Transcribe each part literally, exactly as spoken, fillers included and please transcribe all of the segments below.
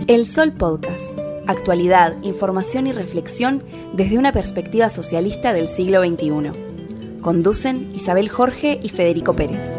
El Sol Podcast. Actualidad, información y reflexión desde una perspectiva socialista del siglo veintiuno. Conducen Isabel Jorge y Federico Pérez.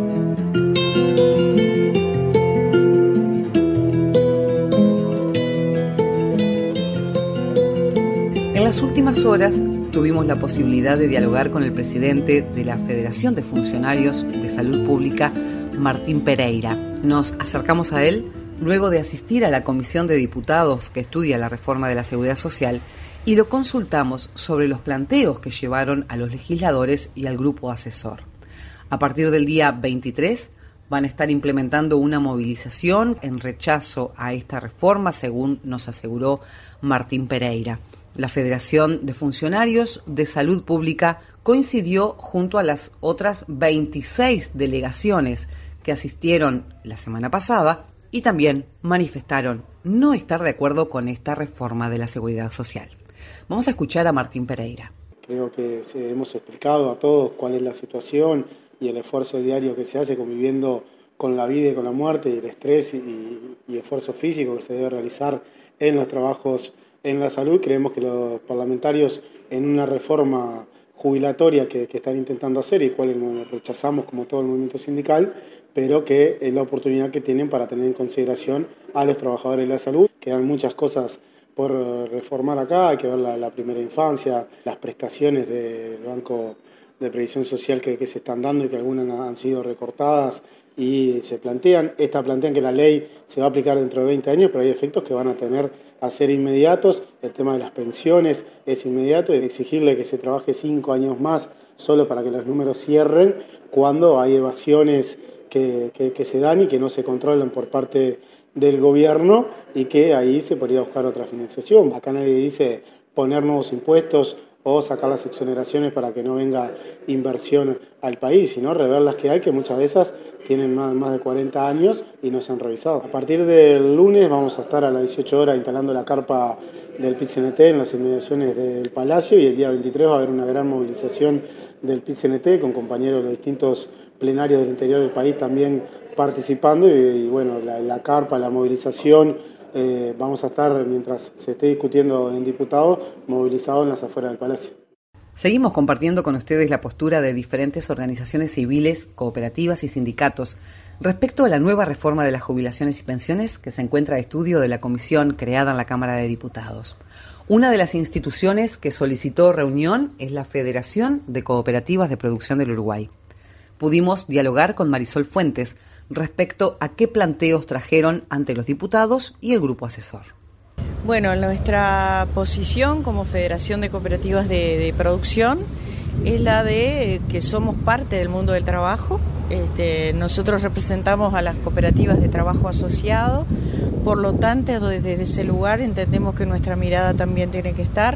En las últimas horas tuvimos la posibilidad de dialogar con el presidente de la Federación de Funcionarios de Salud Pública, Martín Pereira. Nos acercamos a él luego de asistir a la Comisión de Diputados que estudia la reforma de la Seguridad Social y lo consultamos sobre los planteos que llevaron a los legisladores y al grupo asesor. A partir del día veintitrés van a estar implementando una movilización en rechazo a esta reforma, según nos aseguró Martín Pereira. La Federación de Funcionarios de Salud Pública coincidió junto a las otras veintiséis delegaciones que asistieron la semana pasada y también manifestaron no estar de acuerdo con esta reforma de la Seguridad Social. Vamos a escuchar a Martín Pereira. Creo que hemos explicado a todos cuál es la situación y el esfuerzo diario que se hace conviviendo con la vida y con la muerte y el estrés y, y esfuerzo físico que se debe realizar en los trabajos en la salud. Creemos que los parlamentarios en una reforma jubilatoria que, que están intentando hacer y cual rechazamos como todo el movimiento sindical, pero que es la oportunidad que tienen para tener en consideración a los trabajadores de la salud. Quedan muchas cosas por reformar acá, hay que ver la, la primera infancia, las prestaciones del Banco de Previsión Social que, que se están dando y que algunas han sido recortadas y se plantean, esta plantean que la ley se va a aplicar dentro de veinte años, pero hay efectos que van a tener a ser inmediatos. El tema de las pensiones es inmediato, y exigirle que se trabaje cinco años más solo para que los números cierren cuando hay evasiones que, que, que se dan y que no se controlan por parte del gobierno y que ahí se podría buscar otra financiación. Acá nadie dice poner nuevos impuestos o sacar las exoneraciones para que no venga inversión al país, sino rever las que hay, que muchas de esas tienen más, más de cuarenta años y no se han revisado. A partir del lunes vamos a estar a las dieciocho horas instalando la carpa del P I T C N T en las inmediaciones del Palacio, y el día veintitrés va a haber una gran movilización del P I T C N T con compañeros de los distintos plenarios del interior del país también participando, y, y bueno, la, la carpa, la movilización, eh, vamos a estar, mientras se esté discutiendo en diputados, movilizados en las afueras del Palacio. Seguimos compartiendo con ustedes la postura de diferentes organizaciones civiles, cooperativas y sindicatos respecto a la nueva reforma de las jubilaciones y pensiones que se encuentra a estudio de la comisión creada en la Cámara de Diputados. Una de las instituciones que solicitó reunión es la Federación de Cooperativas de Producción del Uruguay. Pudimos dialogar con Marisol Fuentes respecto a qué planteos trajeron ante los diputados y el grupo asesor. Bueno, nuestra posición como Federación de Cooperativas de, de Producción es la de que somos parte del mundo del trabajo. Este, nosotros representamos a las cooperativas de trabajo asociado, por lo tanto desde ese lugar entendemos que nuestra mirada también tiene que estar.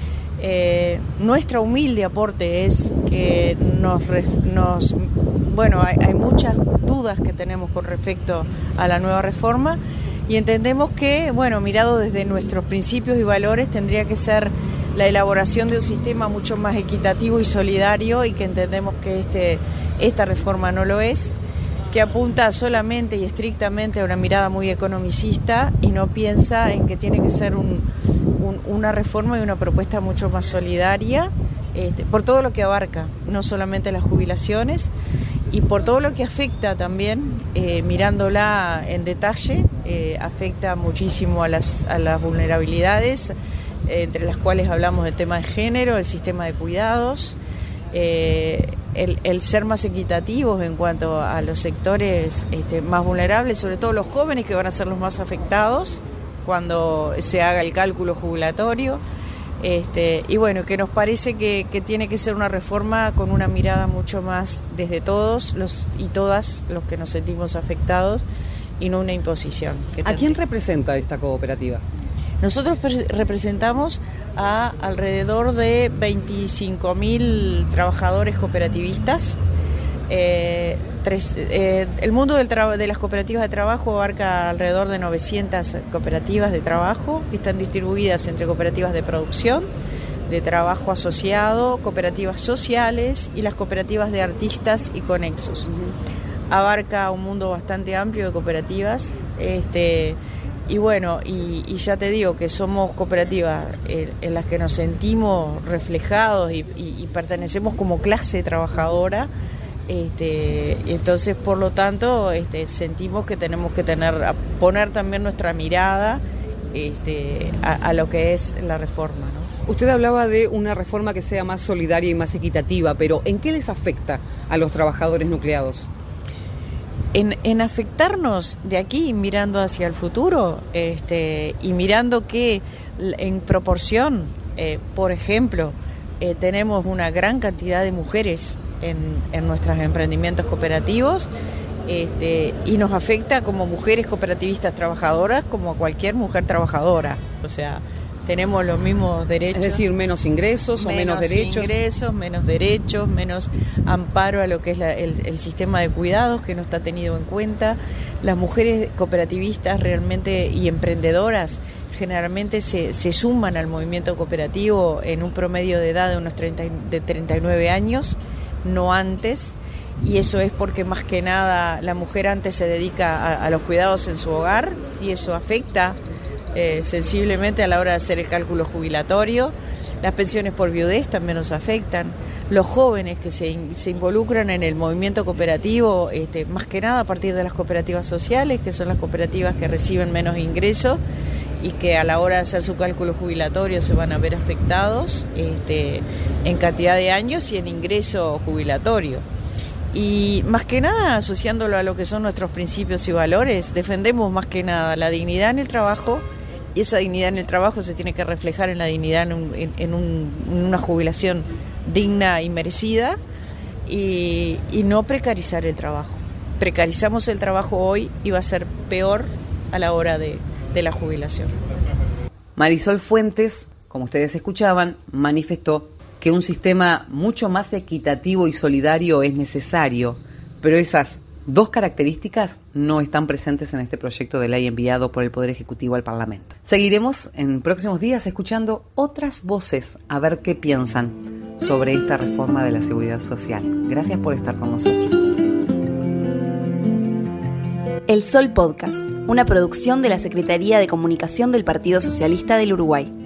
Eh, nuestro humilde aporte es que nos, nos bueno, hay, hay muchas dudas que tenemos con respecto a la nueva reforma y entendemos que, bueno, mirado desde nuestros principios y valores, tendría que ser la elaboración de un sistema mucho más equitativo y solidario, y que entendemos que este, esta reforma no lo es, que apunta solamente y estrictamente a una mirada muy economicista y no piensa en que tiene que ser un, un, una reforma y una propuesta mucho más solidaria, este, por todo lo que abarca, no solamente las jubilaciones, y por todo lo que afecta también, eh, mirándola en detalle, eh, afecta muchísimo a las, a las vulnerabilidades, eh, entre las cuales hablamos del tema de género, el sistema de cuidados, eh, el, el ser más equitativos en cuanto a los sectores este, más vulnerables, sobre todo los jóvenes, que van a ser los más afectados cuando se haga el cálculo jubilatorio. Este, y bueno, que nos parece que, que tiene que ser una reforma con una mirada mucho más desde todos los y todas los que nos sentimos afectados, y no una imposición. ¿A quién representa esta cooperativa? Nosotros pre- representamos a alrededor de veinticinco mil trabajadores cooperativistas. Eh, tres, eh, el mundo del tra- de las cooperativas de trabajo abarca alrededor de novecientas cooperativas de trabajo que están distribuidas entre cooperativas de producción, de trabajo asociado, cooperativas sociales y las cooperativas de artistas y conexos. Uh-huh. Abarca un mundo bastante amplio de cooperativas, este, Y bueno, y, y ya te digo que somos cooperativas en, en las que nos sentimos reflejados y, y, y pertenecemos como clase trabajadora. Este, entonces, por lo tanto, este, sentimos que tenemos que tener, a poner también nuestra mirada este, a, a lo que es la reforma, ¿no? Usted hablaba de una reforma que sea más solidaria y más equitativa, pero ¿en qué les afecta a los trabajadores nucleados? En, en afectarnos de aquí, mirando hacia el futuro, este, y mirando que en proporción, eh, por ejemplo, eh, tenemos una gran cantidad de mujeres en, en nuestros emprendimientos cooperativos, este, y nos afecta como mujeres cooperativistas trabajadoras como a cualquier mujer trabajadora. O sea, tenemos los mismos derechos. Es decir, menos ingresos o menos, menos derechos. Menos ingresos, menos derechos, menos amparo a lo que es la, el, el sistema de cuidados que no está tenido en cuenta. Las mujeres cooperativistas realmente y emprendedoras generalmente se, se suman al movimiento cooperativo en un promedio de edad de unos treinta, de treinta y nueve años, no antes. Y eso es porque más que nada la mujer antes se dedica a, a los cuidados en su hogar y eso afecta Eh, sensiblemente a la hora de hacer el cálculo jubilatorio. Las pensiones por viudez también nos afectan. Los jóvenes que se, se involucran en el movimiento cooperativo, este, más que nada a partir de las cooperativas sociales, que son las cooperativas que reciben menos ingresos y que a la hora de hacer su cálculo jubilatorio se van a ver afectados este, en cantidad de años y en ingreso jubilatorio. Y más que nada, asociándolo a lo que son nuestros principios y valores, defendemos más que nada la dignidad en el trabajo. Y esa dignidad en el trabajo se tiene que reflejar en la dignidad en, un, en, en, un, en una jubilación digna y merecida y, y no precarizar el trabajo. Precarizamos el trabajo hoy y va a ser peor a la hora de, de la jubilación. Marisol Fuentes, como ustedes escuchaban, manifestó que un sistema mucho más equitativo y solidario es necesario, pero esas dos características no están presentes en este proyecto de ley enviado por el Poder Ejecutivo al Parlamento. Seguiremos en próximos días escuchando otras voces a ver qué piensan sobre esta reforma de la seguridad social. Gracias por estar con nosotros. El Sol Podcast, una producción de la Secretaría de Comunicación del Partido Socialista del Uruguay.